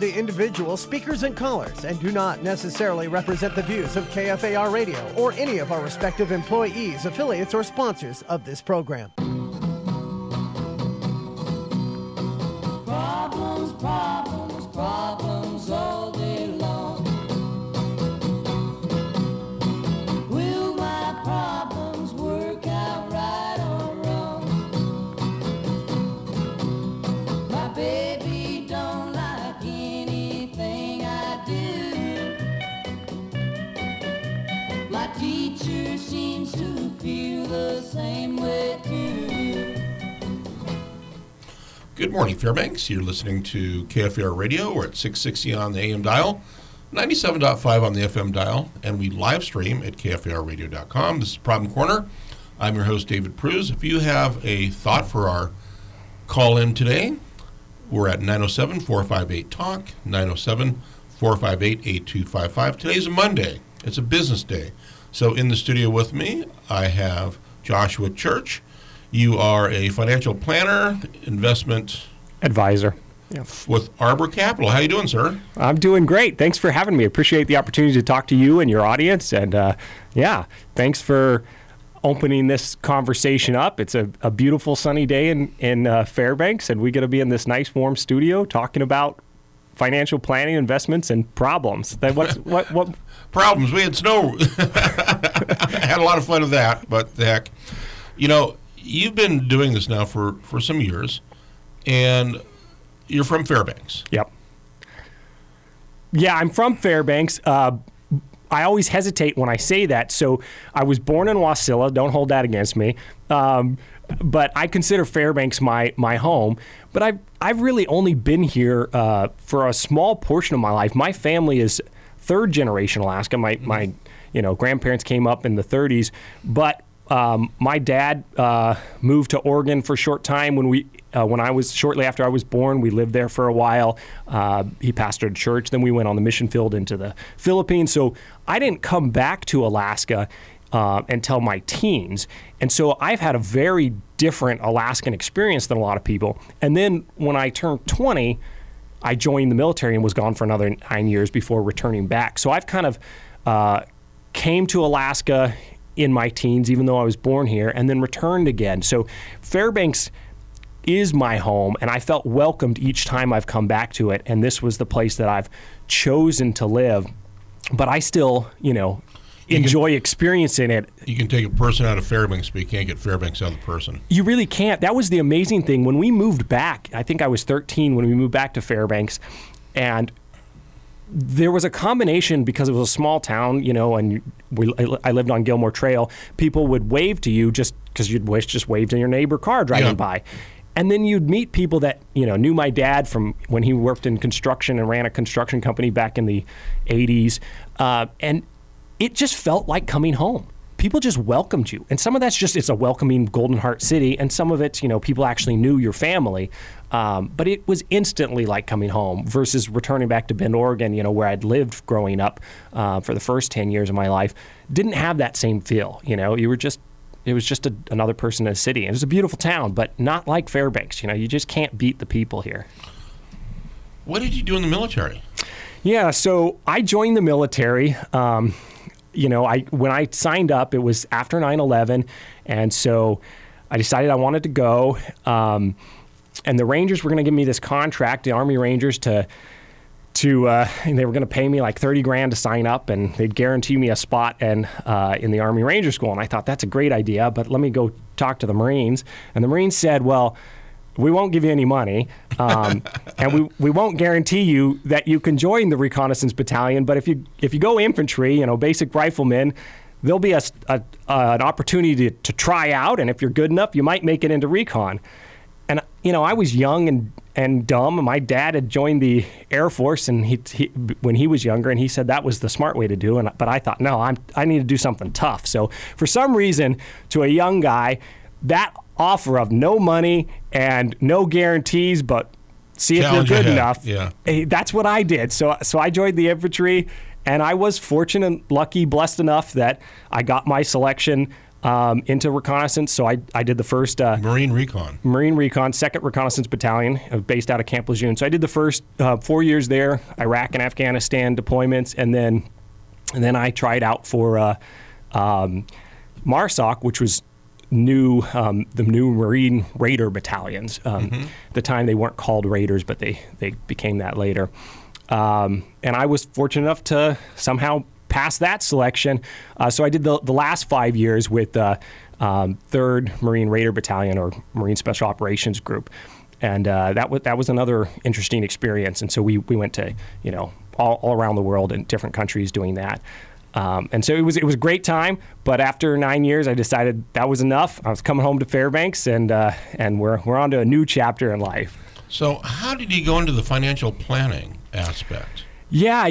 the individual speakers and callers and do not necessarily represent the views of KFAR Radio or any of our respective employees, affiliates, or sponsors of this program. Problems, problems, problems all day long. Will my problems work out right or wrong? My baby don't like anything I do. My teacher seems to feel the same way too. Good morning, Fairbanks. You're listening to KFAR Radio. We're at 660 on the AM dial, 97.5 on the FM dial, and we live stream at KFARradio.com. This is Problem Corner. I'm your host, David Pruz. If you have a thought for our call-in today, we're at 907-458-TALK, 907-458-8255. Today's a Monday. It's a business day. So in the studio with me, I have Joshua Church. You are a financial planner, investment advisor with Arbor Capital. How you doing, sir? I'm doing great. Thanks for having me. Appreciate the opportunity to talk to you and your audience. And thanks for opening this conversation up. It's a beautiful sunny day in Fairbanks, and we get to be in this nice warm studio talking about financial planning, investments, and problems. What Problems? We had snow. I had a lot of fun with that, but the heck. You know, you've been doing this now for some years, and you're from Fairbanks. Yep. Yeah, I'm from Fairbanks. I always hesitate when I say that. So I was born in Wasilla. Don't hold that against me. But I consider Fairbanks my home. But I've really only been here for a small portion of my life. My family is third generation Alaska. My grandparents came up in the 30s, but my dad moved to Oregon for a short time when I was shortly after I was born. We lived there for a while. He pastored a church. Then we went on the mission field into the Philippines. So I didn't come back to Alaska until my teens. And so I've had a very different Alaskan experience than a lot of people. And then when I turned 20, I joined the military and was gone for another 9 years before returning back. So I've kind of came to Alaska in my teens, even though I was born here, and then returned again. So Fairbanks is my home, and I felt welcomed each time I've come back to it, and this was the place that I've chosen to live. But I still, enjoy experiencing it. You can take a person out of Fairbanks, but you can't get Fairbanks out of the person. You really can't. That was the amazing thing. When we moved back, I think I was 13 when we moved back to Fairbanks, and there was a combination because it was a small town, and I lived on Gilmore Trail. People would wave to you just because you'd just waved in your neighbor car driving by. And then you'd meet people that, knew my dad from when he worked in construction and ran a construction company back in the 80s. And it just felt like coming home. People just welcomed you. And some of that's just, it's a welcoming Golden Heart city. And some of it's, people actually knew your family. But it was instantly like coming home versus returning back to Bend, Oregon, where I'd lived growing up for the first 10 years of my life. Didn't have that same feel. It was just another person in a city. It was a beautiful town, but not like Fairbanks. You just can't beat the people here. What did you do in the military? Yeah, so I joined the military. When I signed up, it was after 9/11, and so I decided I wanted to go. And the Rangers were going to give me this contract, the Army Rangers, and they were going to pay me like $30,000 to sign up, and they'd guarantee me a spot in the Army Ranger School. And I thought, that's a great idea, but let me go talk to the Marines. And the Marines said, well, we won't give you any money, and we won't guarantee you that you can join the reconnaissance battalion. But if you go infantry, basic riflemen, there'll be an opportunity to try out, and if you're good enough, you might make it into recon. And I was young and dumb. My dad had joined the Air Force, and he when he was younger, and he said that was the smart way to do. But I thought, no, I need to do something tough. So for some reason, to a young guy, that offer of no money and no guarantees, but see if you're good enough. Yeah. That's what I did. So I joined the infantry, and I was fortunate, lucky, blessed enough that I got my selection into reconnaissance. So I did the first Marine Recon, 2nd Reconnaissance Battalion, based out of Camp Lejeune. So I did the first 4 years there, Iraq and Afghanistan deployments, and then I tried out for MARSOC, which was the new Marine Raider battalions. The time they weren't called Raiders, but they became that later. And I was fortunate enough to somehow pass that selection. So I did the last 5 years with 3rd Marine Raider Battalion, or Marine Special Operations Group. And that was another interesting experience. And so we went to, all around the world in different countries doing that. And so it was a great time, but after 9 years, I decided that was enough. I was coming home to Fairbanks, and we're on to a new chapter in life. So how did you go into the financial planning aspect? Yeah,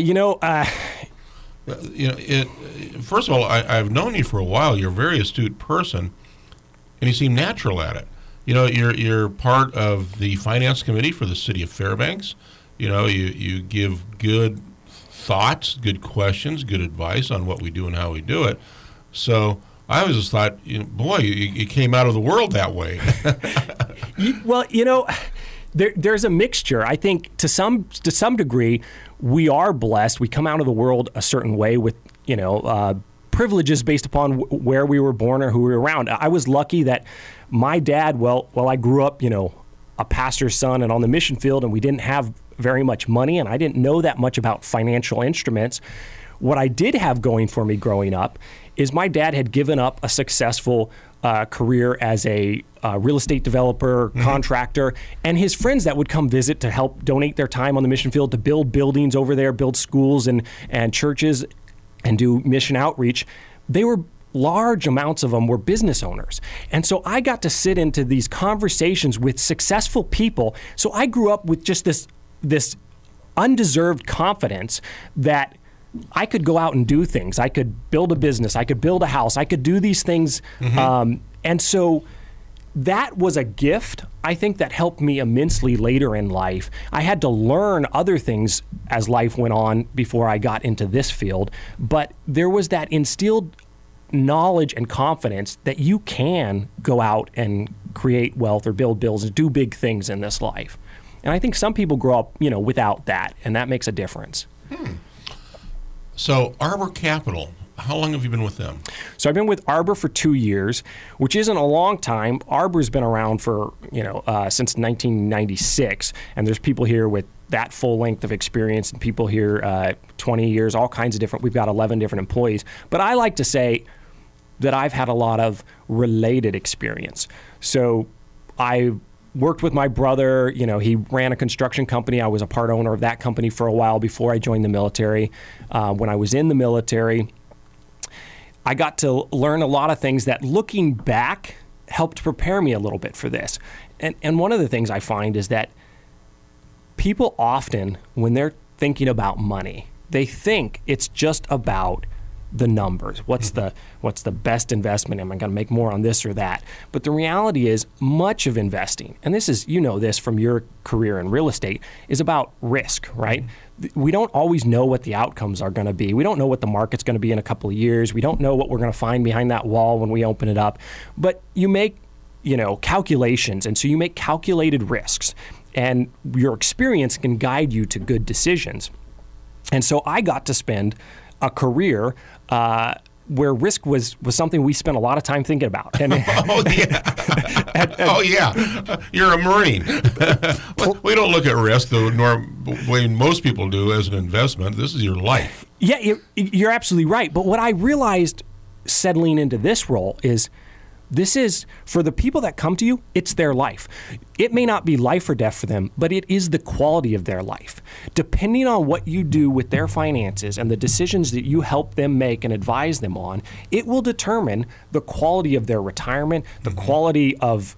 first of all, I've known you for a while. You're a very astute person, and you seem natural at it. You're part of the finance committee for the city of Fairbanks. You give good thoughts, good questions, good advice on what we do and how we do it. So I always just thought, you came out of the world that way. Well, there's a mixture. I think to some degree, we are blessed. We come out of the world a certain way with, privileges based upon where we were born or who we were around. I was lucky that my dad, I grew up, a pastor's son and on the mission field, and we didn't have very much money, and I didn't know that much about financial instruments. What I did have going for me growing up is my dad had given up a successful career as a real estate developer, contractor, and his friends that would come visit to help donate their time on the mission field to build buildings over there, build schools and churches, and do mission outreach. They were large amounts of them were business owners. And so I got to sit into these conversations with successful people. So I grew up with just this undeserved confidence that I could go out and do things. I could build a business. I could build a house. I could do these things. And so that was a gift, I think, that helped me immensely later in life. I had to learn other things as life went on before I got into this field. But there was that instilled knowledge and confidence that you can go out and create wealth or build bills and do big things in this life. And I think some people grow up, without that, and that makes a difference. So Arbor Capital, how long have you been with them? So I've been with Arbor for 2 years, which isn't a long time. Arbor's been around for, since 1996, and there's people here with that full length of experience, and people here 20 years, all kinds of different. We've got 11 different employees. But I like to say that I've had a lot of related experience. So I worked with my brother. He ran a construction company. I was a part owner of that company for a while before I joined the military. When I was in the military, I got to learn a lot of things that, looking back, helped prepare me a little bit for this. And one of the things I find is that people often, when they're thinking about money, they think it's just about the numbers. What's the best investment? Am I going to make more on this or that? But the reality is, much of investing, and this is, this from your career in real estate, is about risk, right? We don't always know what the outcomes are going to be. We don't know what the market's going to be in a couple of years. We don't know what we're going to find behind that wall when we open it up. But you make, calculations, and so you make calculated risks, and your experience can guide you to good decisions. And so I got to spend a career where risk was something we spent a lot of time thinking about. And, oh yeah, you're a Marine. We don't look at risk the way most people do as an investment. This is your life. Yeah, you're absolutely right. But what I realized settling into this role is, this is, for the people that come to you, it's their life. It may not be life or death for them, but it is the quality of their life. Depending on what you do with their finances and the decisions that you help them make and advise them on, it will determine the quality of their retirement, the quality of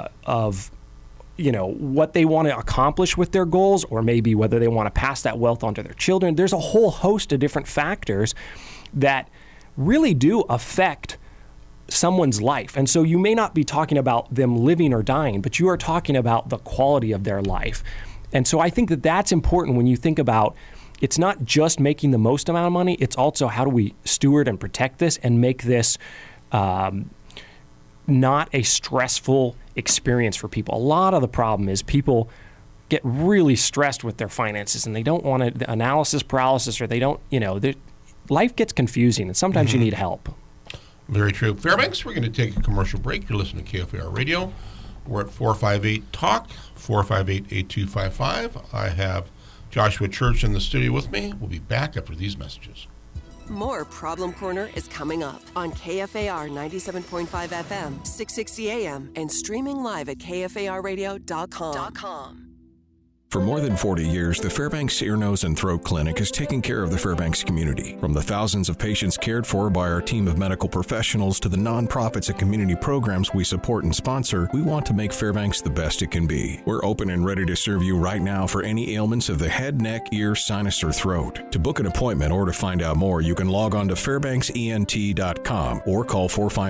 what they want to accomplish with their goals, or maybe whether they want to pass that wealth on to their children. There's a whole host of different factors that really do affect someone's life. And so you may not be talking about them living or dying, but you are talking about the quality of their life. And so I think that that's important when you think about, it's not just making the most amount of money, it's also how do we steward and protect this and make this not a stressful experience for people. A lot of the problem is people get really stressed with their finances and they don't want to analysis paralysis, or they don't, life gets confusing and sometimes you need help. Very true. Fairbanks, we're going to take a commercial break. You're listening to KFAR Radio. We're at 458-TALK, 458-8255. I have Joshua Church in the studio with me. We'll be back after these messages. More Problem Corner is coming up on KFAR 97.5 FM, 660 AM, and streaming live at KFARradio.com. For more than 40 years, the Fairbanks Ear, Nose, and Throat Clinic has taken care of the Fairbanks community. From the thousands of patients cared for by our team of medical professionals to the nonprofits and community programs we support and sponsor, we want to make Fairbanks the best it can be. We're open and ready to serve you right now for any ailments of the head, neck, ear, sinus, or throat. To book an appointment or to find out more, you can log on to fairbanksent.com or call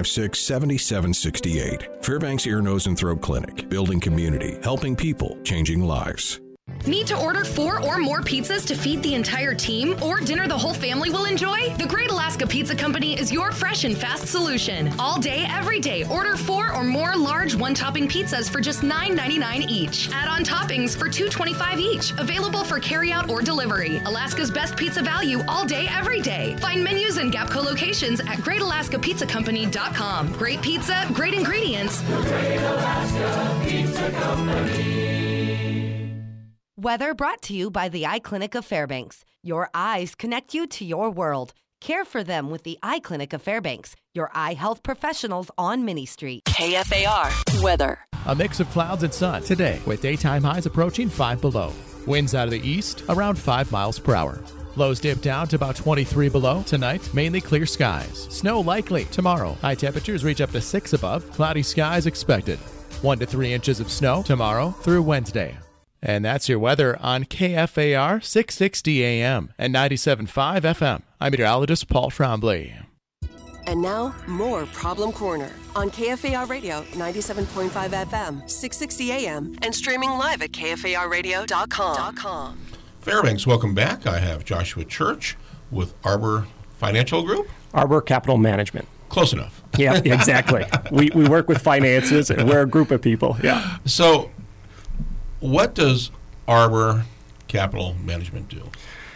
456-7768. Fairbanks Ear, Nose, and Throat Clinic, building community, helping people, changing lives. Need to order 4 or more pizzas to feed the entire team, or dinner the whole family will enjoy? The Great Alaska Pizza Company is your fresh and fast solution. All day, every day, order 4 or more large one-topping pizzas for just $9.99 each. Add-on toppings for $2.25 each. Available for carryout or delivery. Alaska's best pizza value all day, every day. Find menus and Gapco locations at GreatAlaskaPizzaCompany.com. Great pizza, great ingredients. The Great Alaska Pizza Company. Weather brought to you by the Eye Clinic of Fairbanks. Your eyes connect you to your world. Care for them with the Eye Clinic of Fairbanks, your eye health professionals on Minnie Street. KFAR weather. A mix of clouds and sun today, with daytime highs approaching 5 below. Winds out of the east around 5 miles per hour. Lows dip down to about 23 below. Tonight, mainly clear skies. Snow likely tomorrow. High temperatures reach up to 6 above. Cloudy skies expected. 1 to 3 inches of snow tomorrow through Wednesday. And that's your weather on KFAR 660 AM and 97.5 FM. I'm meteorologist Paul Trombley. And now, more Problem Corner on KFAR Radio 97.5 FM, 660 AM, and streaming live at KFARradio.com. Fairbanks, welcome back. I have Joshua Church with Arbor Financial Group. Arbor Capital Management. Close enough. Yeah, exactly. we work with finances, and we're a group of people. Yeah. So, what does Arbor Capital Management do?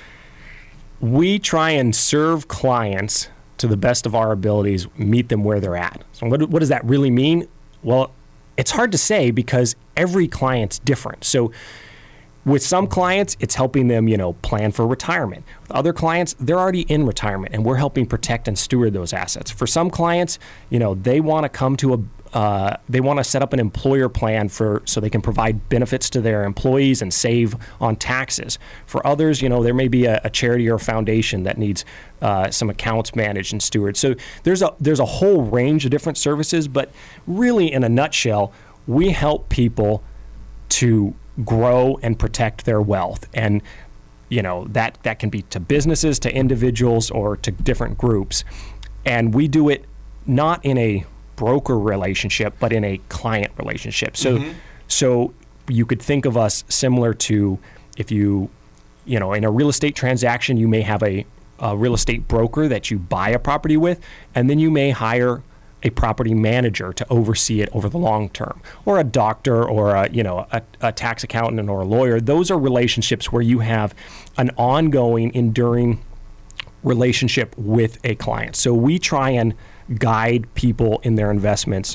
We try and serve clients to the best of our abilities, meet them where they're at. So what does that really mean? Well, it's hard to say because every client's different. So with some clients, it's helping them, plan for retirement. With other clients, they're already in retirement, and we're helping protect and steward those assets. For some clients, they want to come to they want to set up an employer plan so they can provide benefits to their employees and save on taxes. For others, there may be a charity or a foundation that needs some accounts managed and stewarded. So there's a whole range of different services, but really in a nutshell, we help people to grow and protect their wealth. And that can be to businesses, to individuals, or to different groups. And we do it not in a broker relationship, but in a client relationship. So so you could think of us similar to if in a real estate transaction, you may have a real estate broker that you buy a property with, and then you may hire a property manager to oversee it over the long term, or a doctor, or a tax accountant or a lawyer. Those are relationships where you have an ongoing, enduring relationship with a client. So we try and guide people in their investments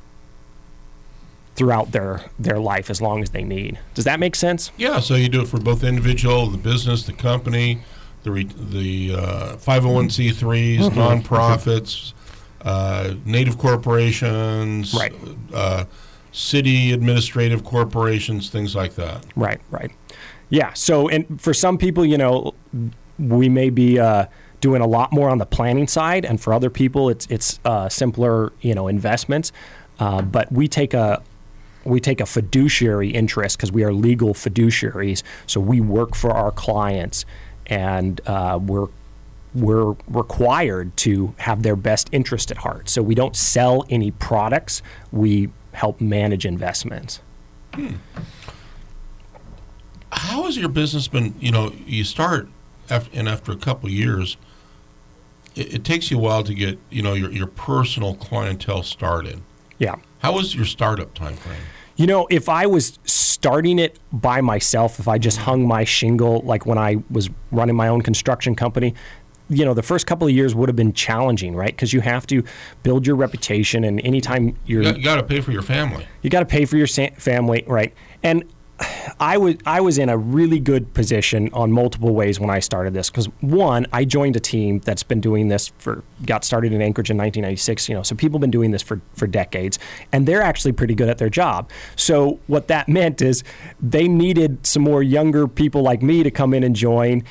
throughout their life as long as they need. Does that make sense? Yeah, so you do it for both the individual, the business, the company, the 501c3s, nonprofits, native corporations, right. City administrative corporations, things like that. Right. Yeah, so and for some people, we may be doing a lot more on the planning side, and for other people, it's simpler, investments. But we take a fiduciary interest because we are legal fiduciaries. So we work for our clients, and we're required to have their best interest at heart. So we don't sell any products. We help manage investments. How has your business been? You start after a couple of years. It takes you a while to get your personal clientele started. Yeah. How was your startup time frame? You know, if I was starting it by myself, if I just hung my shingle, like when I was running my own construction company, you know, the first couple of years would have been challenging, right? Because you have to build your reputation, and anytime You got to pay for your family. You got to pay for your family, right? And I was in a really good position on multiple ways when I started this, because one, I joined a team that's been doing this got started in Anchorage in 1996, you know, so people have been doing this for decades, and they're actually pretty good at their job. So what that meant is they needed some more younger people like me to come in and join,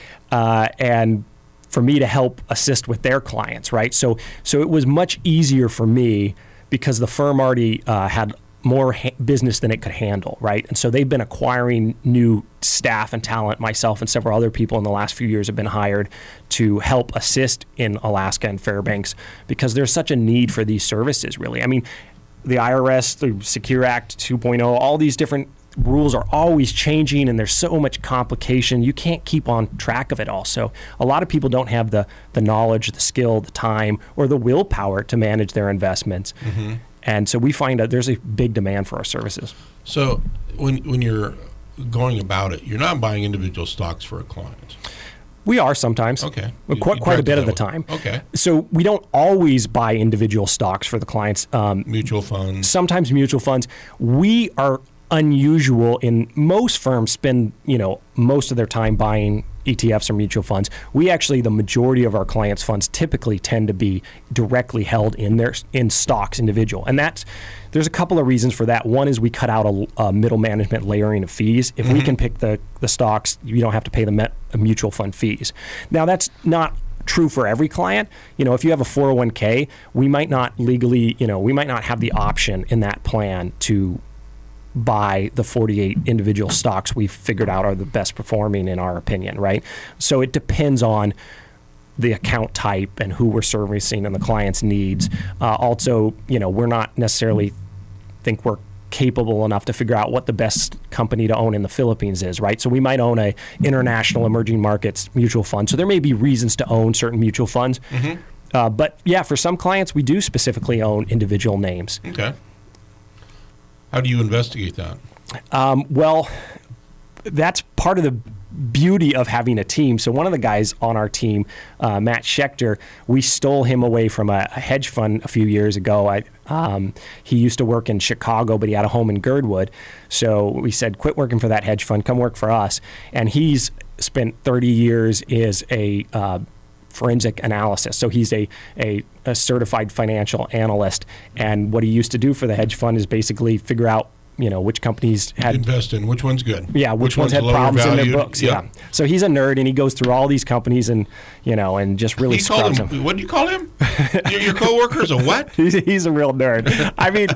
and for me to help assist with their clients, right? So it was much easier for me because the firm already had more business than it could handle, right? And so they've been acquiring new staff and talent. Myself and several other people in the last few years have been hired to help assist in Alaska and Fairbanks because there's such a need for these services, really. I mean, the IRS, the Secure Act 2.0, all these different rules are always changing, and there's so much complication. You can't keep on track of it all. So a lot of people don't have the knowledge, the skill, the time, or the willpower to manage their investments. Mm-hmm. And so we find that there's a big demand for our services. So when you're going about it, you're not buying individual stocks for a client. We are sometimes. Okay. Quite a bit of the time. Okay. So we don't always buy individual stocks for the clients. Mutual funds. Sometimes mutual funds. We are unusual in most firms spend, you know, most of their time buying ETFs or mutual funds. We actually, the majority of our clients' funds typically tend to be directly held in stocks individual. And there's a couple of reasons for that. One is we cut out a middle management layering of fees. If we can pick the stocks, you don't have to pay the mutual fund fees. Now, that's not true for every client. You know, if you have a 401k, we might not legally, you know, we might not have the option in that plan to buy the 48 individual stocks we've figured out are the best performing in our opinion, right? So it depends on the account type and who we're servicing and the client's needs. Also, you know, we're not necessarily think we're capable enough to figure out what the best company to own in the Philippines is, right? So we might own a international emerging markets mutual fund. So there may be reasons to own certain mutual funds. Mm-hmm. But yeah, for some clients, we do specifically own individual names. Okay. How do you investigate that? Well, that's part of the beauty of having a team. So one of the guys on our team, Matt Schechter, we stole him away from a hedge fund a few years ago. He used to work in Chicago, but he had a home in Girdwood. So we said, quit working for that hedge fund, come work for us. And he's spent 30 years as a forensic analysis. So he's a certified financial analyst. And what he used to do for the hedge fund is basically figure out, you know, which companies had invest in, which one's good. Yeah, which ones had problems in their books. Yep. Yeah. So he's a nerd, and he goes through all these companies and, you know, and just really scrubs them. What do you call him? Your coworker's a what? He's a real nerd. I mean,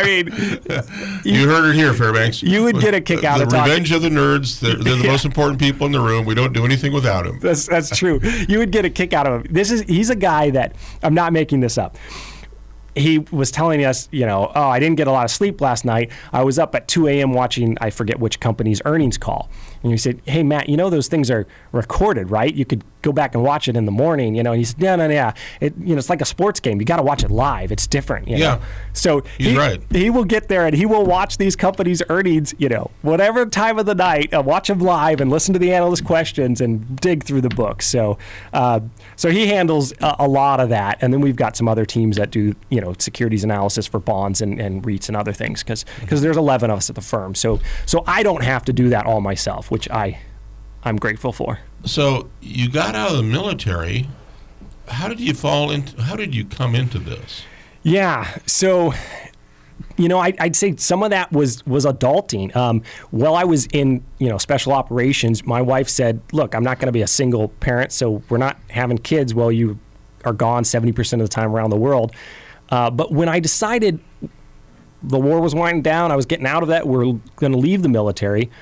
you heard it here, Fairbanks. You would get a kick out of talking. The revenge of the nerds. They're the most important people in the room. We don't do anything without him. That's true. You would get a kick out of him. He's a guy that, I'm not making this up. He was telling us, you know, I didn't get a lot of sleep last night. I was up at 2 a.m. watching, I forget which company's earnings call. And he said, hey, Matt, you know those things are recorded, right? You could go back and watch it in the morning, you know. And he said, no. It's like a sports game. You got to watch it live. It's different, you know? So he's right. He will get there and he will watch these companies' earnings, you know, whatever time of the night, watch them live and listen to the analyst questions and dig through the books. So he handles a lot of that. And then we've got some other teams that do, you know, securities analysis for bonds and REITs and other things because there's 11 of us at the firm. So I don't have to do that all myself, which I'm grateful for. So you got out of the military. How did you come into this? Yeah. So, you know, I'd say some of that was adulting. While I was in, you know, special operations, my wife said, look, I'm not going to be a single parent, so we're not having kids while you are gone 70% of the time around the world. But when I decided the war was winding down, I was getting out of that, we're going to leave the military,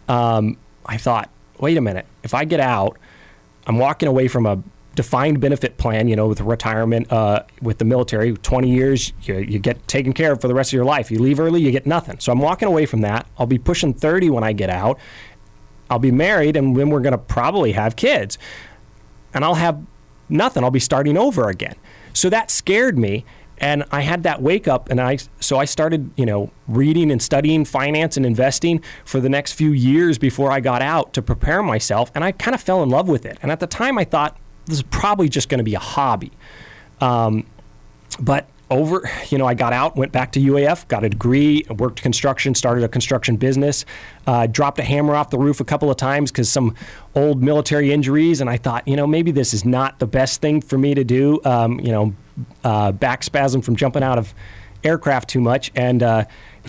I thought, wait a minute, if I get out, I'm walking away from a defined benefit plan, you know, with retirement, with the military, 20 years, you get taken care of for the rest of your life. You leave early, you get nothing. So I'm walking away from that. I'll be pushing 30 when I get out. I'll be married, and then we're going to probably have kids. And I'll have nothing. I'll be starting over again. So that scared me. And I had that wake up, and I started, reading and studying finance and investing for the next few years before I got out to prepare myself, and I kind of fell in love with it. And at the time, I thought this is probably just going to be a hobby. But I got out, went back to UAF, got a degree, worked construction, started a construction business, dropped a hammer off the roof a couple of times because some old military injuries, and I thought, maybe this is not the best thing for me to do. Back spasm from jumping out of aircraft too much, I know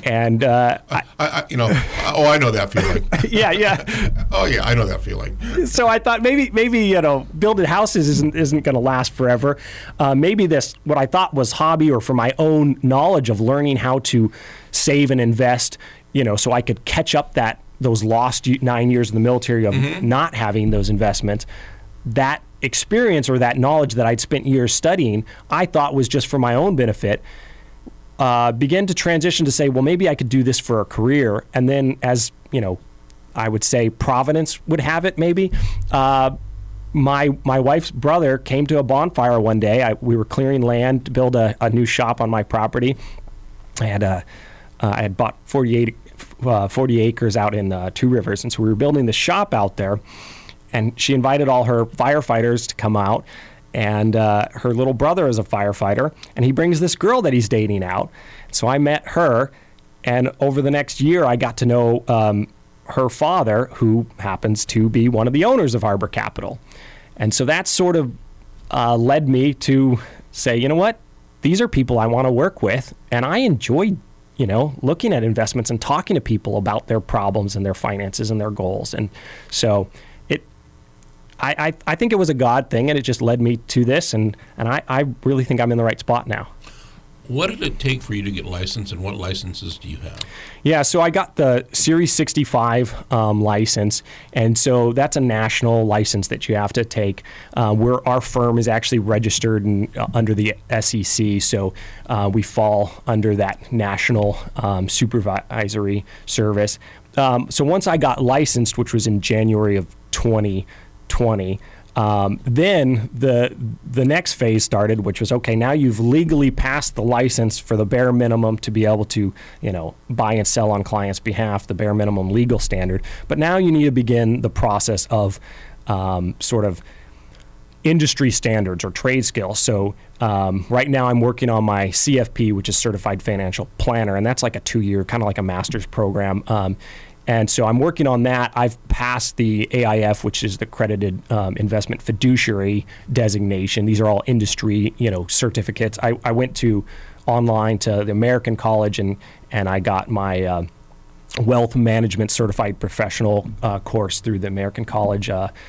that feeling. Yeah. Oh yeah, I know that feeling. So I thought maybe building houses isn't going to last forever. Maybe this, what I thought was hobby, or for my own knowledge of learning how to save and invest, so I could catch up those lost 9 years in the military of not having those investments. That experience, or that knowledge that I'd spent years studying, I thought was just for my own benefit. Began to transition to say, well, maybe I could do this for a career. And then, as I would say Providence would have it, maybe my wife's brother came to a bonfire one day. We were clearing land to build a new shop on my property. I had bought 40 acres out in Two Rivers, and so we were building the shop out there. And she invited all her firefighters to come out. And her little brother is a firefighter, and he brings this girl that he's dating out. So I met her, and over the next year, I got to know her father, who happens to be one of the owners of Harbor Capital. And so that sort of led me to say, you know what? These are people I want to work with, and I enjoy, looking at investments and talking to people about their problems and their finances and their goals. And so I think it was a God thing, and it just led me to this, and I really think I'm in the right spot now. What did it take for you to get licensed, and what licenses do you have? Yeah, so I got the Series 65 license, and so that's a national license that you have to take, where our firm is actually registered under the SEC, so we fall under that national supervisory service. So once I got licensed, which was in January of 2020, then the next phase started, which was, okay, now you've legally passed the license for the bare minimum to be able to, buy and sell on clients' behalf, the bare minimum legal standard. But now you need to begin the process of sort of industry standards or trade skills. So right now I'm working on my CFP, which is Certified Financial Planner, and that's like a 2-year, kind of like a master's program. And so I'm working on that. I've passed the AIF, which is the Accredited Investment Fiduciary designation. These are all industry, certificates. I went online to the American College and I got my Wealth Management Certified Professional course through the American College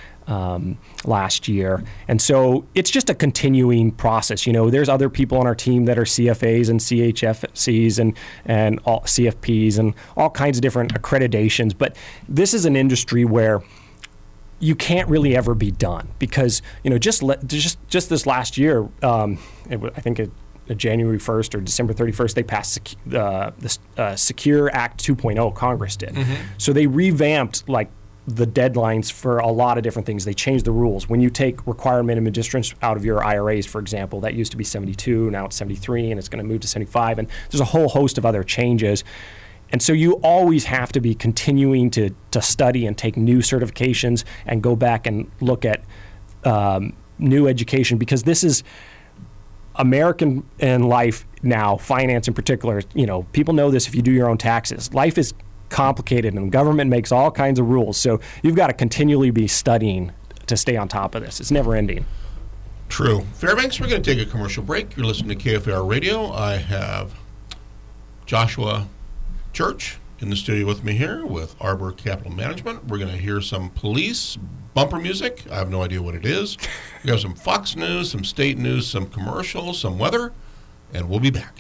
last year. And so it's just a continuing process. There's other people on our team that are CFAs and CHFCs and all CFPs and all kinds of different accreditations. But this is an industry where you can't really ever be done because, just this last year, I think January 1st or December 31st, they passed the Secure Act 2.0, Congress did. So they revamped the deadlines for a lot of different things. They changed the rules. When you take required minimum distributions out of your IRAs, for example, that used to be 72, now it's 73, and it's going to move to 75, and there's a whole host of other changes. And so you always have to be continuing to study and take new certifications and go back and look at new education, because this is American in life now, finance in particular. People know this if you do your own taxes. Life is complicated, and the government makes all kinds of rules. So you've got to continually be studying to stay on top of this. It's never ending. True. Fairbanks, we're going to take a commercial break. You're listening to KFAR Radio. I have Joshua Church in the studio with me here with Harbor Capital Management. We're going to hear some police bumper music. I have no idea what it is. We have some Fox News, some state news, some commercials, some weather, and we'll be back.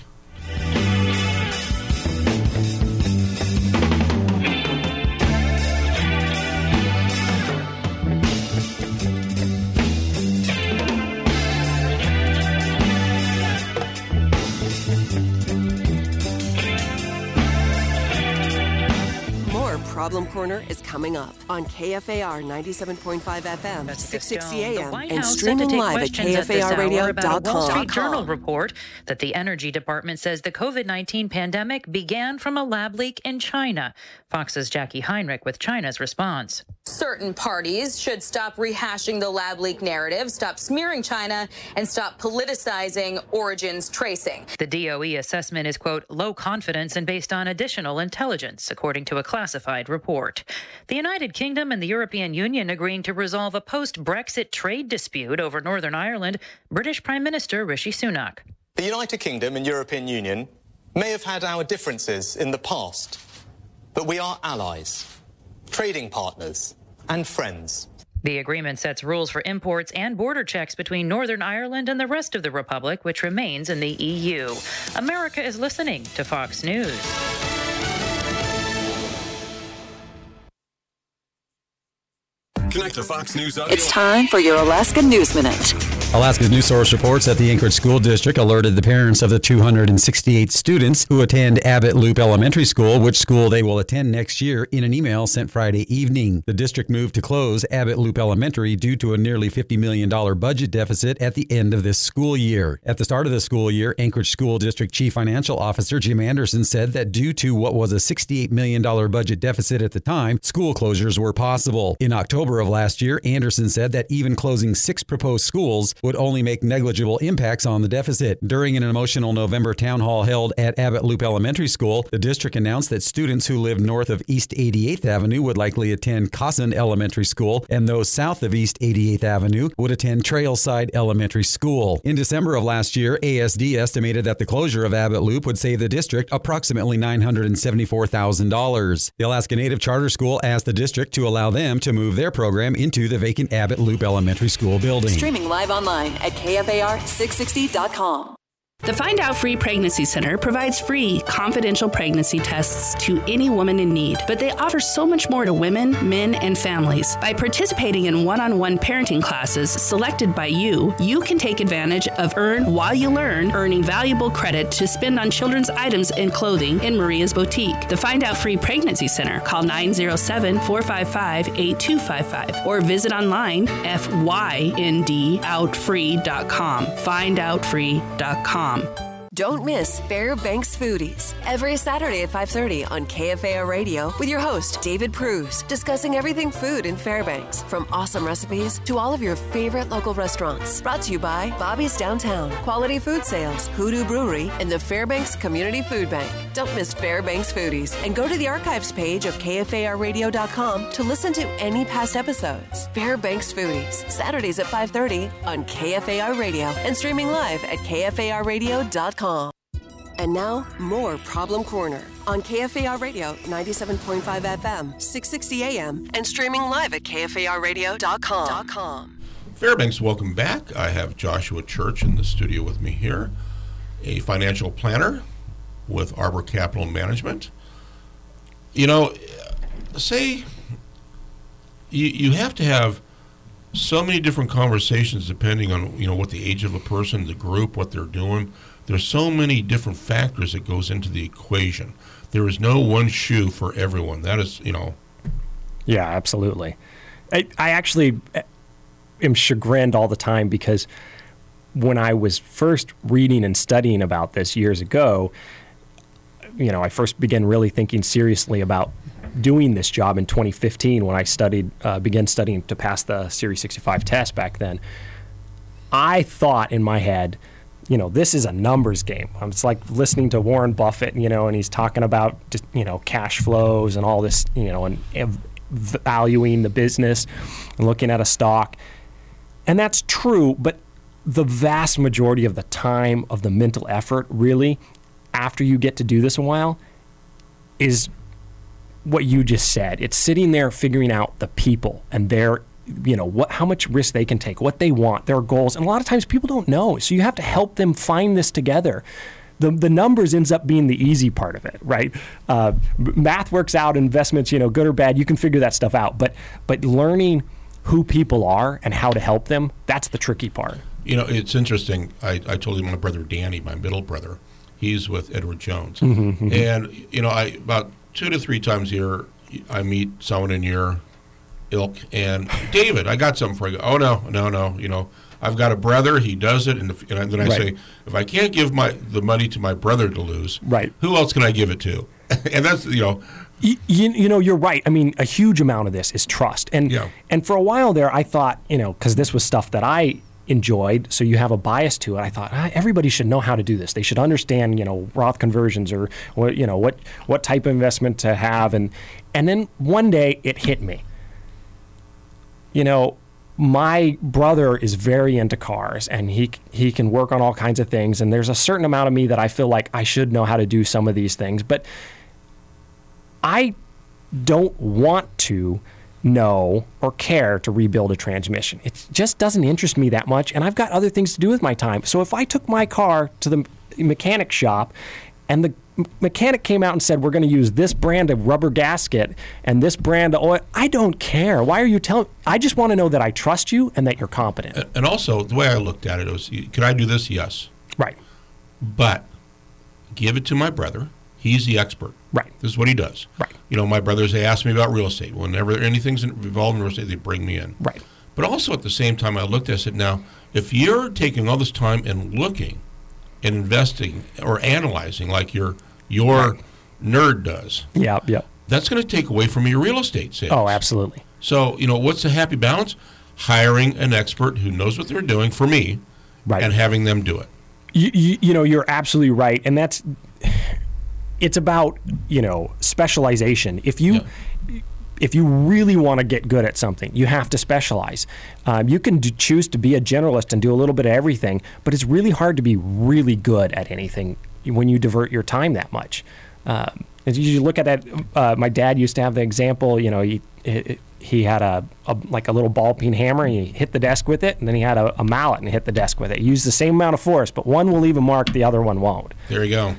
Problem Corner is coming up on KFAR 97.5 FM, 660 AM, and streaming live at KFARradio.com. Wall Street Journal report that the Energy Department says the COVID-19 pandemic began from a lab leak in China. Fox's Jackie Heinrich with China's response. Certain parties should stop rehashing the lab leak narrative, stop smearing China, and stop politicizing origins tracing. The DOE assessment is, quote, low confidence and based on additional intelligence, according to a classified report. The United Kingdom and the European Union agreeing to resolve a post-Brexit trade dispute over Northern Ireland, British Prime Minister Rishi Sunak. The United Kingdom and European Union may have had our differences in the past, but we are allies, trading partners, and friends. The agreement sets rules for imports and border checks between Northern Ireland and the rest of the Republic, which remains in the EU. America is listening to Fox News. Connect to Fox News Audio. It's time for your Alaska News Minute. Alaska's News Source reports that the Anchorage School District alerted the parents of the 268 students who attend Abbott Loop Elementary School which school they will attend next year in an email sent Friday evening. The district moved to close Abbott Loop Elementary due to a nearly $50 million budget deficit at the end of this school year. At the start of the school year, Anchorage School District Chief Financial Officer Jim Anderson said that due to what was a $68 million budget deficit at the time, school closures were possible. In October of last year, Anderson said that even closing 6 proposed schools would only make negligible impacts on the deficit. During an emotional November town hall held at Abbott Loop Elementary School, the district announced that students who live north of East 88th Avenue would likely attend Cosson Elementary School, and those south of East 88th Avenue would attend Trailside Elementary School. In December of last year, ASD estimated that the closure of Abbott Loop would save the district approximately $974,000. The Alaska Native Charter School asked the district to allow them to move their program into the vacant Abbott Loop Elementary School building. Streaming live online at KFAR660.com. The Find Out Free Pregnancy Center provides free, confidential pregnancy tests to any woman in need, but they offer so much more to women, men, and families. By participating in one-on-one parenting classes selected by you, you can take advantage of Earn While You Learn, earning valuable credit to spend on children's items and clothing in Maria's Boutique. The Find Out Free Pregnancy Center. Call 907-455-8255 or visit online fyndoutfree.com. Findoutfree.com. Don't miss Fairbanks Foodies every Saturday at 5:30 on KFAR Radio with your host, David Pruse, discussing everything food in Fairbanks, from awesome recipes to all of your favorite local restaurants. Brought to you by Bobby's Downtown, Quality Food Sales, Hoodoo Brewery, and the Fairbanks Community Food Bank. Don't miss Fairbanks Foodies and go to the archives page of KFARradio.com to listen to any past episodes. Fairbanks Foodies, Saturdays at 5:30 on KFAR Radio and streaming live at KFARradio.com. And now, more Problem Corner on KFAR Radio 97.5 FM, 660 AM, and streaming live at KFARradio.com. Fairbanks, welcome back. I have Joshua Church in the studio with me here, a financial planner with Arbor Capital Management. You know, say you have to have so many different conversations depending on, you know, what the age of a person, the group, what they're doing. There's so many different factors that goes into the equation. There is no one shoe for everyone. That is, you know. Yeah, absolutely. I actually am chagrined all the time because when I was first reading and studying about this years ago, you know, I first began really thinking seriously about doing this job in 2015 when I began studying to pass the Series 65 test back then. I thought in my head, you know, this is a numbers game. It's like listening to Warren Buffett, you know, and he's talking about, just, you know, cash flows and all this, you know, and valuing the business and looking at a stock. And that's true, but the vast majority of the time, of the mental effort, really, after you get to do this a while, is what you just said. It's sitting there figuring out the people and their, you know, how much risk they can take, what they want, their goals. And a lot of times people don't know. So you have to help them find this together. The numbers ends up being the easy part of it, right? Math works out, investments, you know, good or bad, you can figure that stuff out. But learning who people are and how to help them, that's the tricky part. You know, it's interesting. I told you my brother Danny, my middle brother, he's with Edward Jones. Mm-hmm. And, you know, about 2 to 3 times a year, I meet someone in your ilk, and David, I got something for you. Oh, no. You know, I've got a brother. He does it, and then I say, if I can't give the money to my brother to lose, who else can I give it to? And that's, you know. You know, you're right. I mean, a huge amount of this is trust. And for a while there, I thought, you know, because this was stuff that I enjoyed, so you have a bias to it. I thought everybody should know how to do this. They should understand, you know, Roth conversions or you know what type of investment to have. And then one day it hit me. You know, my brother is very into cars, and he can work on all kinds of things. And there's a certain amount of me that I feel like I should know how to do some of these things, but I don't want to know or care to rebuild a transmission. It just doesn't interest me that much, and I've got other things to do with my time. So if I took my car to the mechanic shop and the mechanic came out and said, we're going to use this brand of rubber gasket and this brand of oil, I don't care. Why are you telling? I just want to know that I trust you and that you're competent. And also, the way I looked at it was, can I do this? Yes. Right. But give it to my brother. He's the expert. Right. This is what he does. Right. You know, my brothers, they ask me about real estate. Whenever anything's involved in real estate, they bring me in. Right. But also at the same time, I looked at it and said, now, if you're taking all this time and looking and investing or analyzing like your nerd does, that's going to take away from your real estate sales. Oh, absolutely. So, you know, what's the happy balance? Hiring an expert who knows what they're doing for me and having them do it. You know, you're absolutely right. And it's about, you know, specialization. If you really want to get good at something, you have to specialize. You can choose to be a generalist and do a little bit of everything, but it's really hard to be really good at anything when you divert your time that much. As you look at that, my dad used to have the example, you know, he had a little ball peen hammer, and he hit the desk with it, and then he had a mallet and hit the desk with it. He used the same amount of force, but one will leave a mark, the other one won't. There you go.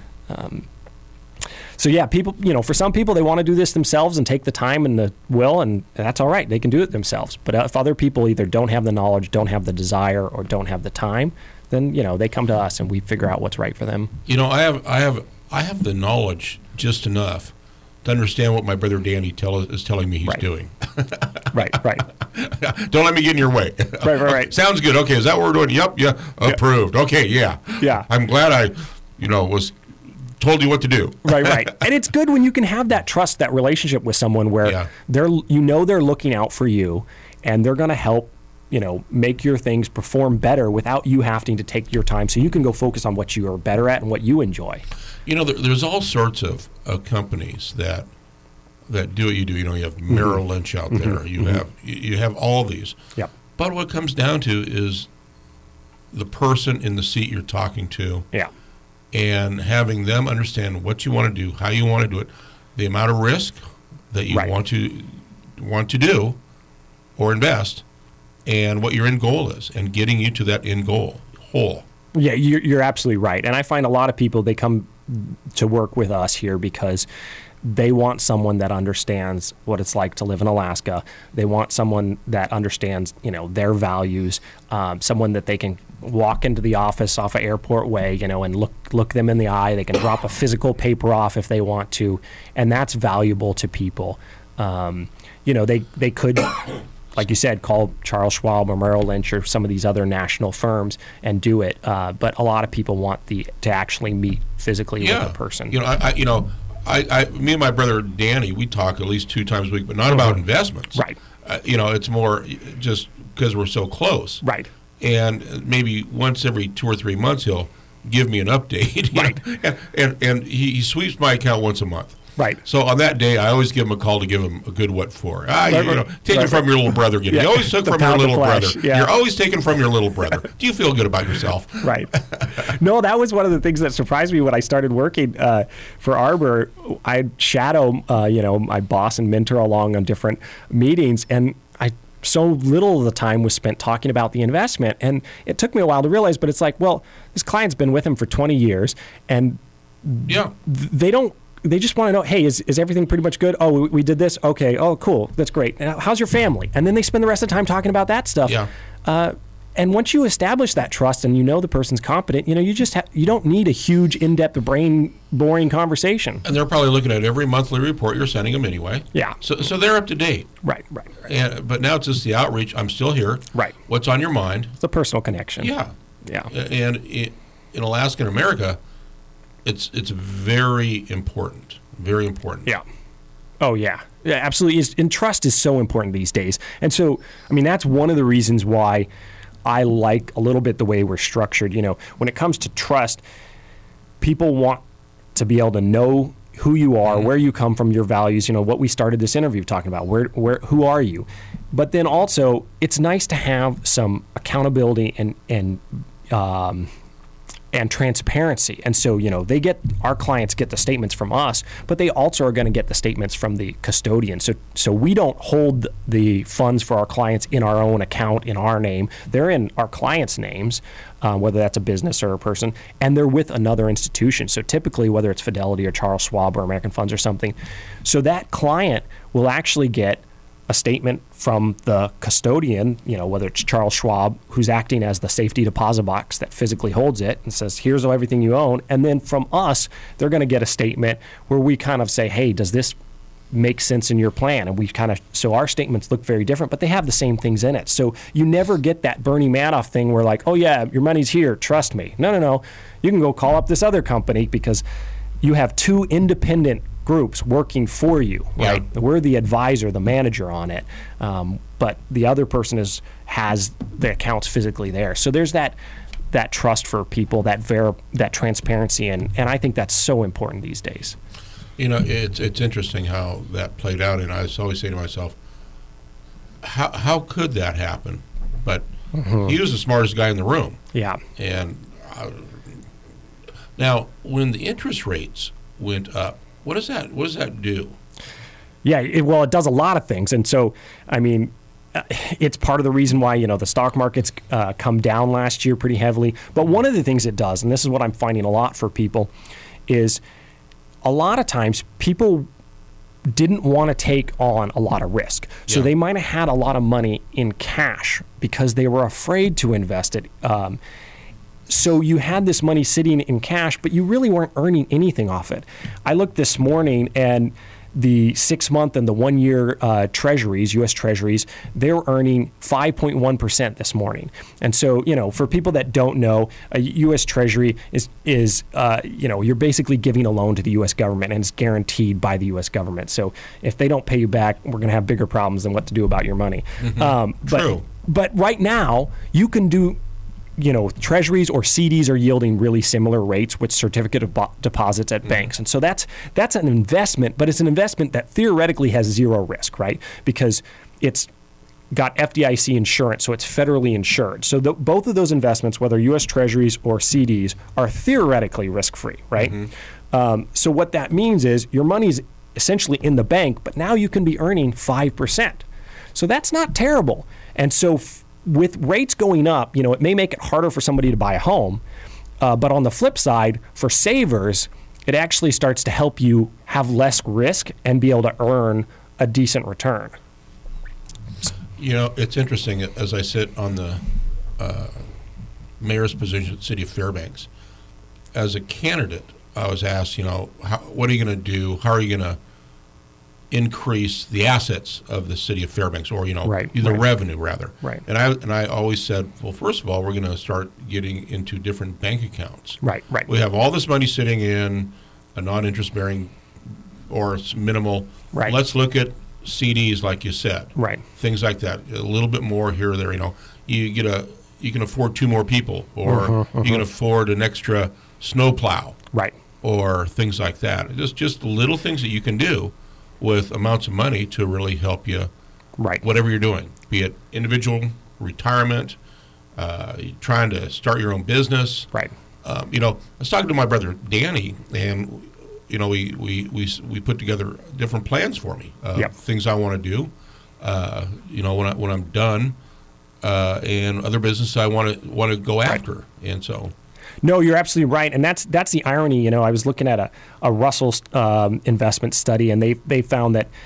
So yeah, people, you know, for some people, they want to do this themselves and take the time and the will, and that's all right. They can do it themselves. But if other people either don't have the knowledge, don't have the desire, or don't have the time, then, you know, they come to us and we figure out what's right for them. You know, I have the knowledge just enough to understand what my brother Danny is telling me he's doing. Right. Don't let me get in your way. Right. Sounds good. Okay, is that what we're doing? Yep. Approved. Okay, yeah. I'm glad I, you know, was told you what to do. Right. And it's good when you can have that trust, that relationship with someone where they're looking out for you, and they're going to help, you know, make your things perform better without you having to take your time, so you can go focus on what you are better at and what you enjoy. You know, there's all sorts of companies that do what you do. You know, you have Merrill Lynch out there. You have all these. Yep. But what it comes down to is the person in the seat you're talking to. Yeah. And having them understand what you want to do, how you want to do it, the amount of risk that you want to do or invest, and what your end goal is, and getting you to that end goal whole. Yeah, you're absolutely right. And I find a lot of people, they come to work with us here because they want someone that understands what it's like to live in Alaska. They want someone that understands, you know, their values, someone that they can walk into the office off of Airport Way, you know, and look them in the eye. They can drop a physical paper off if they want to, and that's valuable to people. You know, they could, like you said, call Charles Schwab or Merrill Lynch or some of these other national firms and do it. But a lot of people want to actually meet physically with a person. You know, me and my brother Danny, we talk at least 2 times a week, but not about investments. Right. You know, it's more just because we're so close. Right. And maybe once every 2 or 3 months he'll give me an update. Right. And he sweeps my account once a month. Right. So on that day, I always give him a call to give him a good what for. Take it from your little brother again. You always took from your little brother. Yeah. You're always taking from your little brother. Do you feel good about yourself? Right. No, that was one of the things that surprised me when I started working for Arbor. I'd shadow, my boss and mentor along on different meetings, and so little of the time was spent talking about the investment. And it took me a while to realize, but it's like, well, this client's been with him for 20 years, and they just want to know, hey, is everything pretty much good? Oh, we did this? Okay. Oh, cool. That's great. How's your family? And then they spend the rest of the time talking about that stuff. Yeah. And once you establish that trust and you know the person's competent, you know, you don't need a huge, in-depth, brain-boring conversation. And they're probably looking at every monthly report you're sending them anyway. Yeah. So they're up to date. Right. But now it's just the outreach. I'm still here. Right. What's on your mind? It's a personal connection. Yeah. Yeah. And in Alaska and America, it's very important. Very important. Yeah. Oh, yeah. Yeah, absolutely. And trust is so important these days. And so, I mean, that's one of the reasons why I like a little bit the way we're structured. You know, when it comes to trust, people want to be able to know who you are, where you come from, your values, you know, what we started this interview talking about, who are you? But then also, it's nice to have some accountability and transparency. And so, you know, our clients get the statements from us, but they also are going to get the statements from the custodian. So we don't hold the funds for our clients in our own account in our name. They're in our clients' names, whether that's a business or a person, and they're with another institution. So typically, whether it's Fidelity or Charles Schwab or American Funds or something, so that client will actually get a statement from the custodian, you know, whether it's Charles Schwab, who's acting as the safety deposit box that physically holds it and says, here's everything you own. And then from us, they're going to get a statement where we kind of say, hey, does this make sense in your plan? And so our statements look very different, but they have the same things in it. So you never get that Bernie Madoff thing where like, oh yeah, your money's here, trust me. No. You can go call up this other company because you have two independent groups working for you, right? Yeah. We're the advisor, the manager on it, but the other person has the accounts physically there. So there's that trust for people, that transparency, and I think that's so important these days. You know, it's interesting how that played out, and I always say to myself, how could that happen? But he was the smartest guy in the room. Yeah. And now, when the interest rates went up, what does that do? Yeah, it does a lot of things. And so, I mean, it's part of the reason why, you know, the stock market's come down last year pretty heavily. But one of the things it does, and this is what I'm finding a lot for people, is a lot of times people didn't want to take on a lot of risk. So they might have had a lot of money in cash because they were afraid to invest it. So you had this money sitting in cash, but you really weren't earning anything off it. I looked this morning, and the 6-month and the 1-year treasuries, U.S. treasuries, they're earning 5.1% this morning. And so, you know, for people that don't know, a U.S. treasury is you know, you're basically giving a loan to the U.S. government, and it's guaranteed by the U.S. government. So if they don't pay you back, we're going to have bigger problems than what to do about your money. True. But right now, you can do, you know, treasuries or CDs are yielding really similar rates with certificate of deposits at banks. And so that's an investment, but it's an investment that theoretically has zero risk, right? Because it's got FDIC insurance, so it's federally insured. So both of those investments, whether U.S. treasuries or CDs, are theoretically risk-free, right? So what that means is your money's essentially in the bank, but now you can be earning 5%. So that's not terrible. And so with rates going up, you know, it may make it harder for somebody to buy a home, but on the flip side, for savers, it actually starts to help you have less risk and be able to earn a decent return. You know, it's interesting. As I sit on the mayor's position at the city of Fairbanks, as a candidate, I was asked, you know, what are you going to do? How are you going to increase the assets of the city of Fairbanks, or, you know, revenue rather. Right. And I always said, well, first of all, we're going to start getting into different bank accounts. Right. We have all this money sitting in a non-interest bearing or minimal. Right. Let's look at CDs, like you said. Right. Things like that. A little bit more here or there. You know, you can afford 2 more people, or you can afford an extra snowplow. Right. Or things like that. Just little things that you can do with amounts of money to really help you, whatever you're doing, be it individual, retirement, trying to start your own business. Right. You know, I was talking to my brother Danny, and you know, we put together different plans for me, things I want to do. You know, when I'm done, and other businesses I want to go after, and so. No, you're absolutely right, and that's the irony. You know, I was looking at a Russell investment study, and they found that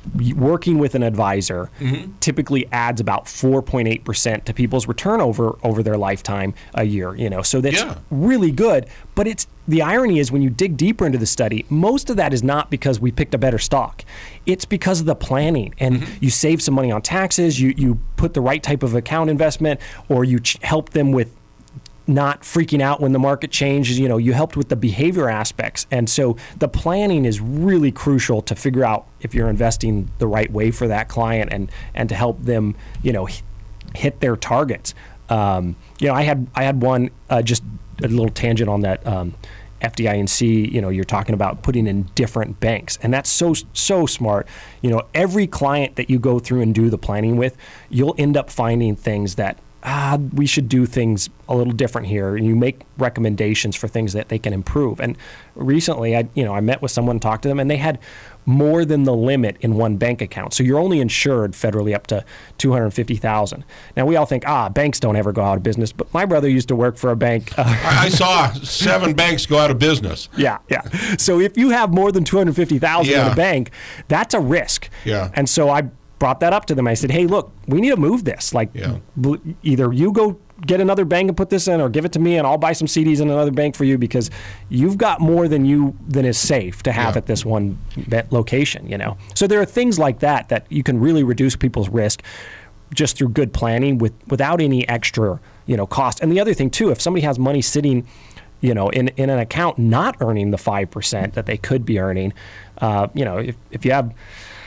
working with an advisor typically adds about 4.8% to people's return over their lifetime a year. So that's really good. But the irony is when you dig deeper into the study, most of that is not because we picked a better stock. It's because of the planning, and you save some money on taxes. You put the right type of account investment, or you help them with not freaking out when the market changes. You helped with the behavior aspects. And so the planning is really crucial to figure out if you're investing the right way for that client and to help them, hit their targets. I had one, just a little tangent on that, FDIC, you're talking about putting in different banks, and that's so smart. Every client that you go through and do the planning with, you'll end up finding things that we should do things a little different here. And you make recommendations for things that they can improve. And recently, I met with someone, talked to them, and they had more than the limit in one bank account. So you're only insured federally up to $250,000. Now we all think, banks don't ever go out of business. But my brother used to work for a bank. I saw 7 banks go out of business. Yeah. So if you have more than $250,000 in a bank, that's a risk. Yeah. And so I brought that up to them. I said, hey, look, we need to move this. Either you go get another bank and put this in, or give it to me and I'll buy some CDs in another bank for you, because you've got more than is safe to have at this one location, So there are things like that you can really reduce people's risk just through good planning without any extra, cost. And the other thing too, if somebody has money sitting, in an account not earning the 5% that they could be earning, if you have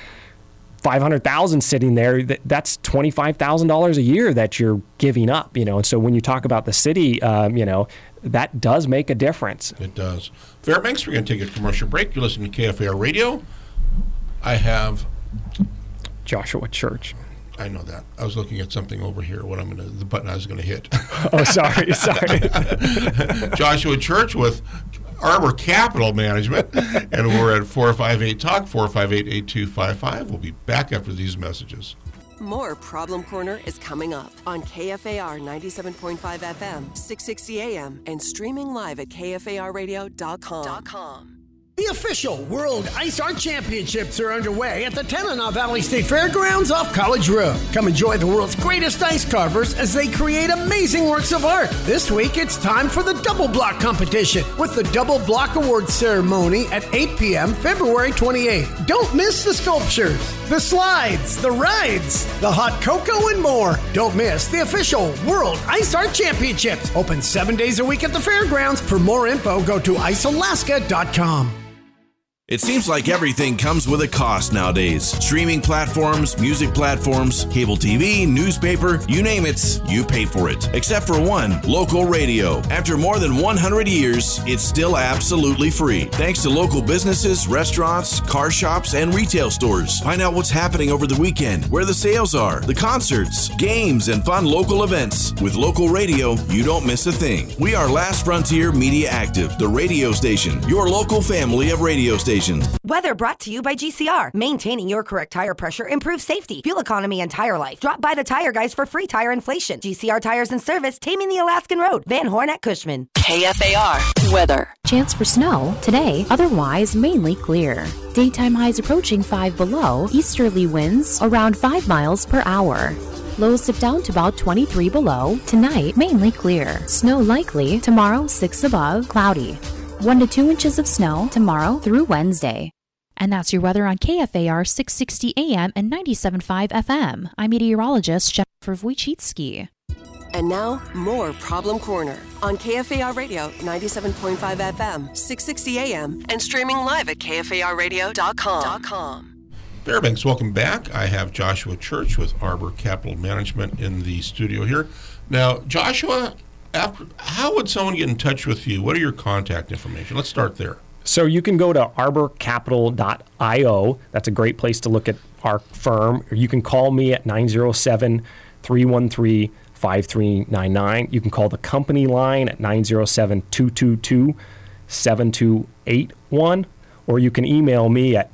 $500,000 sitting there, that's $25,000 a year that you're giving up, And so when you talk about the city, that does make a difference. It does. Fairbanks, we're going to take a commercial break. You're listening to KFAR Radio. I have Joshua Church. I know that. I was looking at something over here. The button I was going to hit. Oh, sorry. Joshua Church with Arbor Capital Management, and we're at 458-TALK, 458-8255. We'll be back after these messages. More Problem Corner is coming up on KFAR 97.5 FM, 660 AM, and streaming live at KFARradio.com. The official World Ice Art Championships are underway at the Tanana Valley State Fairgrounds off College Road. Come enjoy the world's greatest ice carvers as they create amazing works of art. This week, it's time for the Double Block Competition with the Double Block Awards Ceremony at 8 p.m. February 28th. Don't miss the sculptures, the slides, the rides, the hot cocoa, and more. Don't miss the official World Ice Art Championships. Open 7 days a week at the fairgrounds. For more info, go to icealaska.com. It seems like everything comes with a cost nowadays. Streaming platforms, music platforms, cable TV, newspaper, you name it, you pay for it. Except for one, local radio. After more than 100 years, it's still absolutely free. Thanks to local businesses, restaurants, car shops, and retail stores. Find out what's happening over the weekend, where the sales are, the concerts, games, and fun local events. With local radio, you don't miss a thing. We are Last Frontier Media Active, the radio station, your local family of radio stations. Weather brought to you by GCR. Maintaining your correct tire pressure improves safety, fuel economy, and tire life. Drop by the Tire Guys for free tire inflation. GCR Tires and Service, taming the Alaskan Road. Van Horn at Cushman. KFAR weather. Chance for snow today, otherwise mainly clear. Daytime highs approaching 5 below, easterly winds around 5 miles per hour. Lows dip down to about 23 below. Tonight, mainly clear. Snow likely. Tomorrow, 6 above, cloudy. 1 to 2 inches of snow tomorrow through Wednesday. And that's your weather on KFAR 660 AM and 97.5 FM. I'm meteorologist Jennifer Wojcicki. And now, more Problem Corner on KFAR Radio 97.5 FM, 660 AM, and streaming live at KFARradio.com. Fairbanks, welcome back. I have Joshua Church with Arbor Capital Management in the studio here. Now, Joshua, how would someone get in touch with you? What are your contact information? Let's start there. So you can go to arborcapital.io. That's a great place to look at our firm. Or you can call me at 907-313-5399. You can call the company line at 907-222-7281. Or you can email me at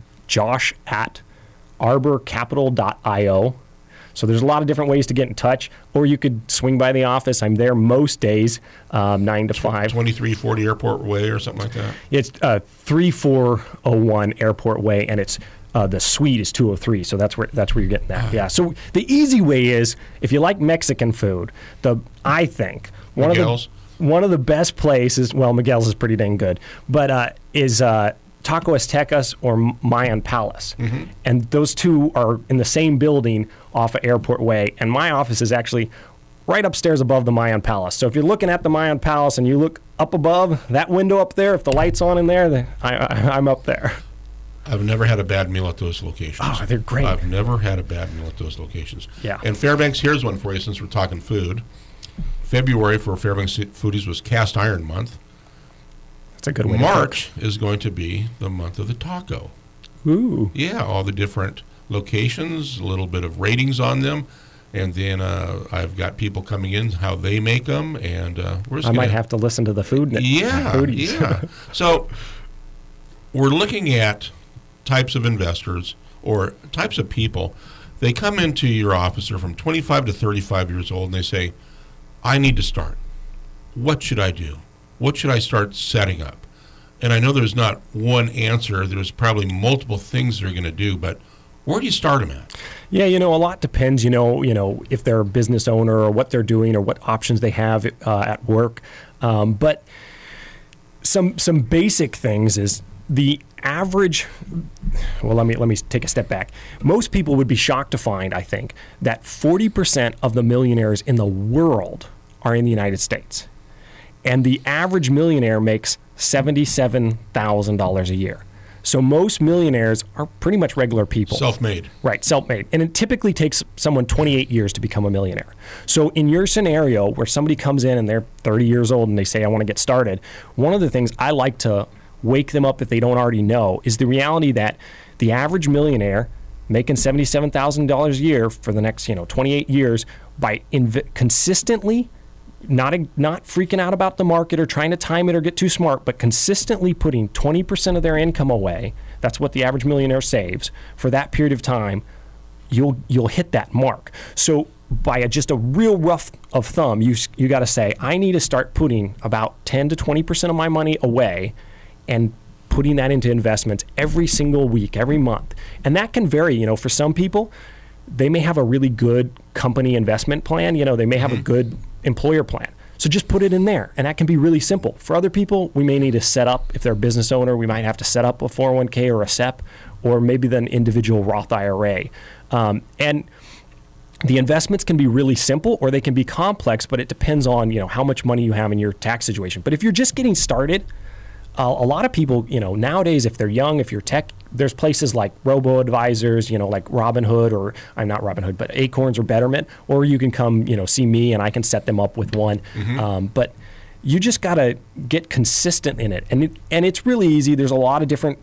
josh@arborcapital.io. So there's a lot of different ways to get in touch, or you could swing by the office. I'm there most days, 9 to 5. 2340 Airport Way or something like that? It's 3401 Airport Way, and it's The suite is 203, so that's where you're getting that. Yeah. So the easy way is, if you like Mexican food, I think one of the best places. Well, Miguel's is pretty dang good, but is Taco Aztecas or Mayan Palace, and those two are in the same building off of Airport Way. And my office is actually right upstairs above the Mayan Palace. So if you're looking at the Mayan Palace and you look up above that window up there, if the light's on in there, then I'm up there. I've never had a bad meal at those locations. Oh, they're great. I've never had a bad meal at those locations. Yeah. And Fairbanks, here's one for you since we're talking food. February for Fairbanks Foodies was Cast Iron Month. That's a good way March is going to be the month of the taco. Ooh. Yeah, all the different locations, a little bit of ratings on them. And then I've got people coming in, how they make them. And I might have to listen to the foodies. Yeah. So we're looking at types of investors or types of people. They come into your office, they're from 25 to 35 years old, and they say, I need to start. What should I do? What should I start setting up? And I know there's not one answer. There's probably multiple things they're going to do, but where do you start them at? Yeah, a lot depends, if they're a business owner or what they're doing or what options they have at work. But some basic things is the average. Well, let me take a step back. Most people would be shocked to find, I think, that 40% of the millionaires in the world are in the United States. And the average millionaire makes $77,000 a year. So most millionaires are pretty much regular people. Self-made. Right, self-made. And it typically takes someone 28 years to become a millionaire. So in your scenario where somebody comes in and they're 30 years old and they say, I want to get started, one of the things I like to wake them up if they don't already know is the reality that the average millionaire making $77,000 a year for the next 28 years by consistently not freaking out about the market or trying to time it or get too smart, but consistently putting 20% of their income away, that's what the average millionaire saves, for that period of time, you'll hit that mark. So by just a real rough of thumb, you got to say, I need to start putting about 10 to 20% of my money away and putting that into investments every single week, every month. And that can vary, for some people, they may have a really good company investment plan. They may have a good employer plan. So just put it in there, and that can be really simple. For other people, we may need to set up, if they're a business owner, we might have to set up a 401k or a SEP, or maybe then individual Roth IRA. And the investments can be really simple or they can be complex, but it depends on, how much money you have in your tax situation. But if you're just getting started, a lot of people, nowadays, if they're young, if you're tech, there's places like robo-advisors, like Robinhood, or I'm not Robinhood, but Acorns or Betterment, or you can come, see me and I can set them up with one. But you just got to get consistent in it. And it's really easy. There's a lot of different,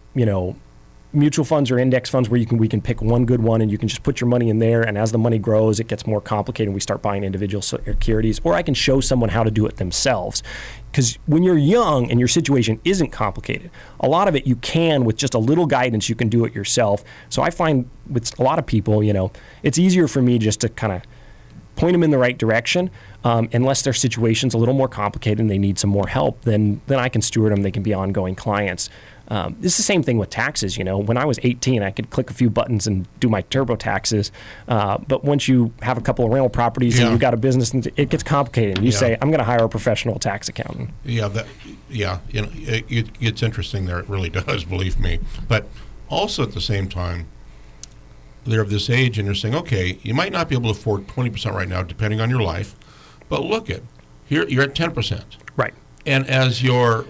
mutual funds or index funds where we can pick one good one and you can just put your money in there. And as the money grows, it gets more complicated and we start buying individual securities, or I can show someone how to do it themselves. Because when you're young and your situation isn't complicated, a lot of it you can, with just a little guidance, you can do it yourself. So I find with a lot of people, it's easier for me just to kind of point them in the right direction. Unless their situation's a little more complicated and they need some more help, then I can steward them. They can be ongoing clients. It's the same thing with taxes. When I was 18, I could click a few buttons and do my turbo taxes. But once you have a couple of rental properties and you've got a business, it gets complicated. You say, I'm going to hire a professional tax accountant. It gets interesting there. It really does, believe me. But also at the same time, they're of this age and they're saying, okay, you might not be able to afford 20% right now, depending on your life. But look at here, you're at 10%. Right. And as your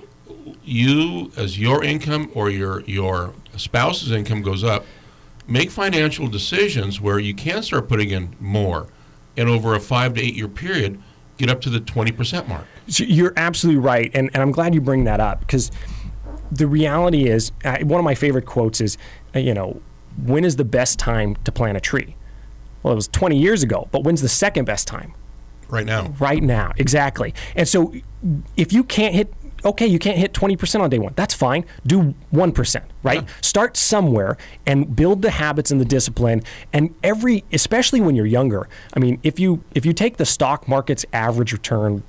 income or your spouse's income goes up, make financial decisions where you can start putting in more, and over a 5 to 8 year period, get up to the 20% mark. So you're absolutely right, and I'm glad you bring that up, because the reality is, one of my favorite quotes is, when is the best time to plant a tree? Well, it was 20 years ago, but when's the second best time? Right now. Right now, exactly. And so if you can't hit 20% on day one. That's fine. Do 1%, right? Yeah. Start somewhere and build the habits and the discipline. And especially when you're younger, I mean, if you take the stock market's average return,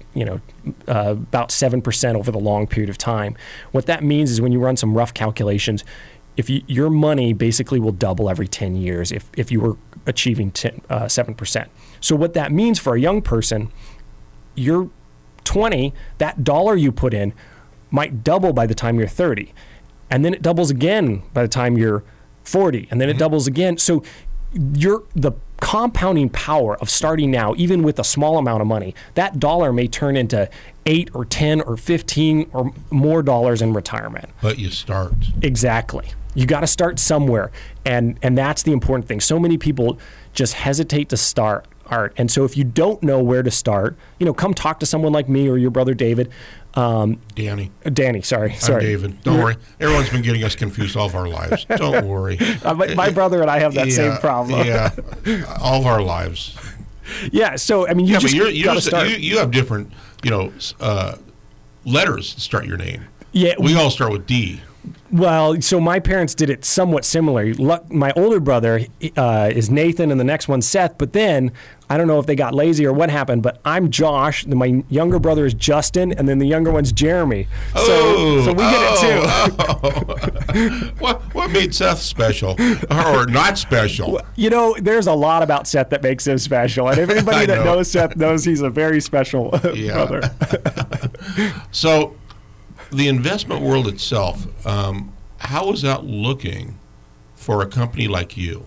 about 7% over the long period of time, what that means is when you run some rough calculations, your money basically will double every 10 years if you were achieving 7%. So what that means for a young person, you're 20, that dollar you put in might double by the time you're 30. And then it doubles again by the time you're 40. And then it doubles again. So the compounding power of starting now, even with a small amount of money, that dollar may turn into 8 or 10 or 15 or more dollars in retirement. But you start. Exactly. You got to start somewhere. And that's the important thing. So many people just hesitate to start. And so if you don't know where to start, come talk to someone like me or your brother David. Danny, sorry. I'm David. Don't worry. Everyone's been getting us confused all of our lives. Don't worry. My brother and I have that same problem. Yeah, all of our lives. Yeah, so, I mean, you just got to start. You have different, letters to start your name. Yeah. We all start with D. Well, so my parents did it somewhat similar. My older brother is Nathan, and the next one's Seth. But then, I don't know if they got lazy or what happened, but I'm Josh. My younger brother is Justin, and then the younger one's Jeremy. So we get it too. What made Seth special or not special? There's a lot about Seth that makes him special. And if anybody that knows Seth knows he's a very special brother. So the investment world itself, how is that looking for a company like you?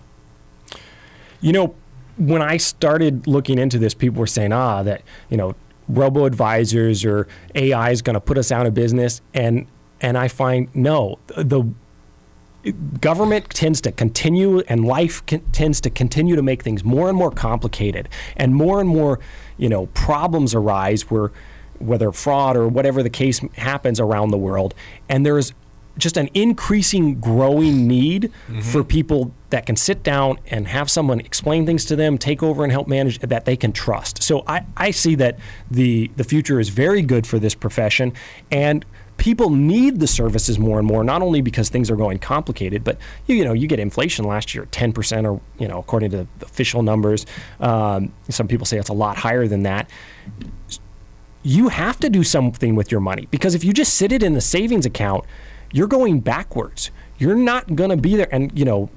When I started looking into this, people were saying, that, robo-advisors or AI is going to put us out of business. And I find, no, the government tends to continue and life tends to continue to make things more and more complicated, and more, problems arise whether fraud or whatever the case happens around the world. And there's just an increasing, growing need for people that can sit down and have someone explain things to them, take over and help manage, that they can trust. So I see that the future is very good for this profession, and people need the services more and more, not only because things are going complicated, but you get inflation last year, 10%, or according to the official numbers. Some people say it's a lot higher than that. You have to do something with your money, because if you just sit it in the savings account, you're going backwards. You're not going to be there. And,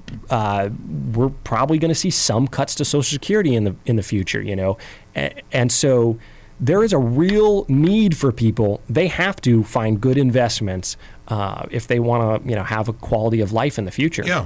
we're probably going to see some cuts to Social Security in the future, And so there is a real need for people. They have to find good investments if they want to, have a quality of life in the future. Yeah.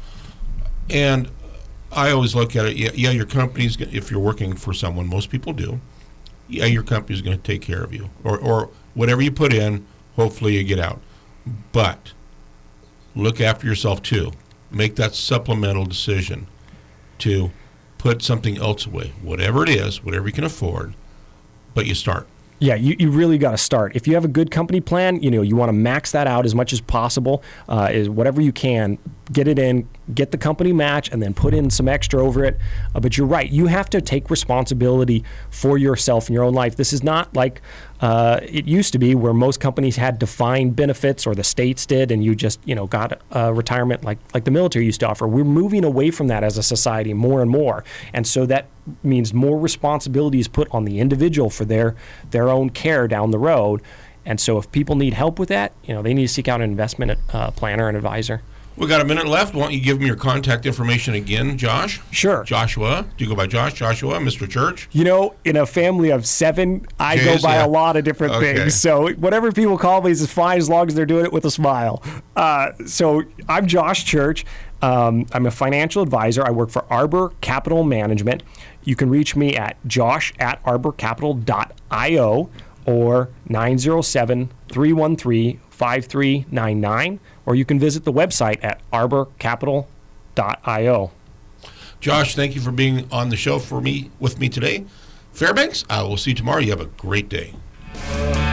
And I always look at it, your company's, if you're working for someone, most people do, your company's going to take care of you. Or whatever you put in, hopefully you get out. But look after yourself too. Make that supplemental decision to put something else away, whatever it is, whatever you can afford, but you start. Yeah, you really got to start. If you have a good company plan, you want to max that out as much as possible, is whatever you can, get it in, get the company match, and then put in some extra over it. But you're right. You have to take responsibility for yourself in your own life. This is not like it used to be, where most companies had defined benefits, or the states did, and you just, got a retirement like the military used to offer. We're moving away from that as a society more and more. And so that means more responsibility is put on the individual for their own care down the road. And so if people need help with that, they need to seek out an investment planner and advisor. We got a minute left. Why don't you give them your contact information again, Josh? Sure. Joshua. Do you go by Joshua, Mr. Church? In a family of 7, I go by a lot of different things. So whatever people call me is fine, as long as they're doing it with a smile. So I'm Josh Church. I'm a financial advisor. I work for Arbor Capital Management. You can reach me at josh@arborcapital.io or 907-313-5399, or you can visit the website at arborcapital.io. Josh, thank you for being on the show with me today. Fairbanks, I will see you tomorrow. You have a great day.